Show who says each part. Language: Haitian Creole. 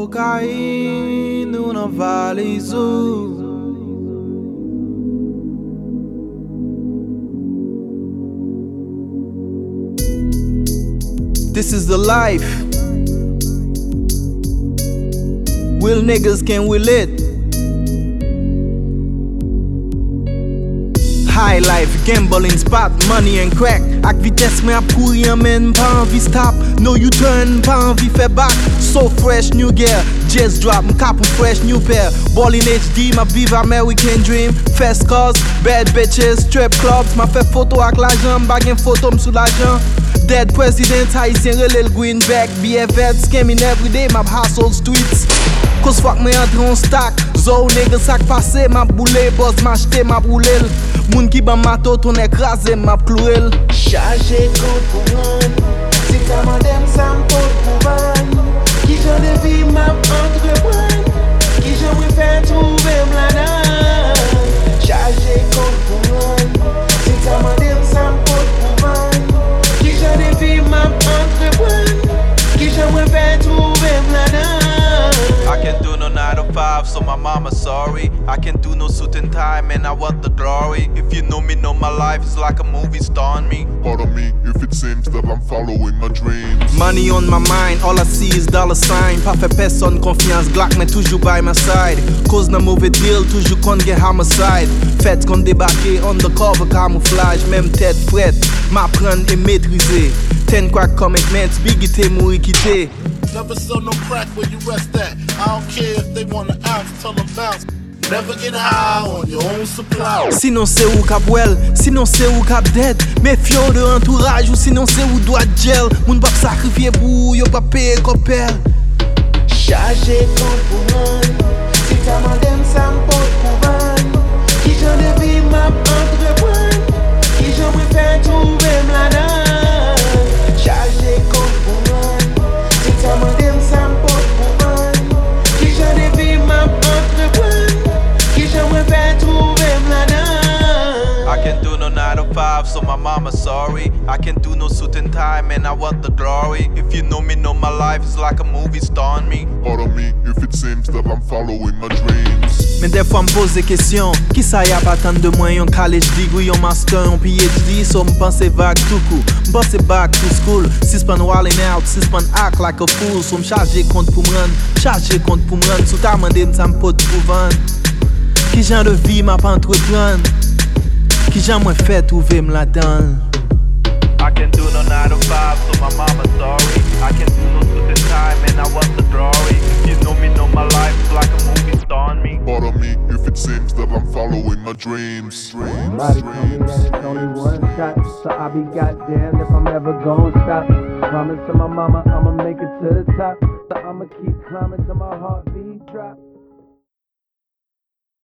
Speaker 1: Caindo na Vale Azul. This is the life. Will niggas can will it. High life, gambling spot, money and crack. Ak vitesse me ap kouri men, pa anvi stop. No U-turn, pa anvi fe back. So fresh, new gear, jazz drop, m'kap un fresh new pair. Ball in HD, ma vive American dream. Fast cars, bad bitches, strip clubs. Ma fe photo ak l'ajan, bagen photo m sou l'ajan. Dead president, haïtien relèl greenback. BFF, scamming everyday, map household streets. Cause fuck me entre on stack. Zo nigga sak pase, map boule. Boss m'achete, map roulel. Moun ki ban mato, ton ekrase, map clouel.
Speaker 2: Charge kont pou ran. Si ta mandem sa m'pot pou van. Ki jan de vi map entrepren. Ki jan mwen fè trouve m'ladan. Charge kont pou ran. Si ta mandem sa m'pot pou van. Ki jan de vi map entrepren. Ki jan mwen fè trouve m'ladan.
Speaker 1: I can't do no 9 to 5, so my mama sorry. I can't do no suit and tie, man, I want the glory. If you know me, know my life is like a movie starring me.
Speaker 3: Pardon me if it seems that I'm following my dreams.
Speaker 1: Money on my mind, all I see is dollar sign. Pa fe person confiance, Glock men toujou by my side. Cause nan mouve deal, toujou kon gen homicide. Feds kon debake, undercover camouflage. Même tête fret, m'apprendre et maîtriser. 10 crack commitments, bigité mou ikite.
Speaker 4: Never sell no crack where you rest at. I don't care if they want an ounce, tell them bounce. Never get high on your own supply.
Speaker 1: Sinon c'est ou kap wel, sinon c'est ou kap dead. Méfio de entourage ou sinon c'est ou doit gel. Moun bap sakrifye pou yo pa paye kopel.
Speaker 2: Charge kont pou ran. Si ta mandem sa m'pot pou van. Ki jan de vi map entrepren. Ki jan mwen fè trouve m'ladan. Charge kont pou ran. Si ta mandem sa m'pot pou van. Ki jan de vi map entrepren. Ki jan mwen fè trouve m'ladan.
Speaker 1: I can't do no 9 to 5, so my mama sorry. I can't do no suit and tie, man, I want the glory. If you know me, know my life is like a movie starring me.
Speaker 3: Pardon me if it seems that I'm following my dreams.
Speaker 1: Men de fwa m'pose kesyon, ki sa yap atan de mwen yon college degree, yon master, yon PhD. So m'pense vague tout coup, m'pense back to school. Sispan wildin' out, sispan act like a fool. So m'charge kont pou m'ran, charge kont pou m'ran. Sou ta mande m'sa m'pot pou van. Ki jan de vi m'ap entrepren. Ki jan mwen fè trouve m'ladan. I can't do no 9 to 5, so my mama sorry. I can't do no suit and tie, man, I want the glory. If you know me, know my life is like a movie starring me.
Speaker 3: Pardon me if it seems that I'm following my dreams.
Speaker 5: Body told me that it's only one shot, so I'll be goddamn if I'm ever gon' stop. Promise to my mama I'ma make it to the top, so I'ma keep climbing till my heartbeat drop.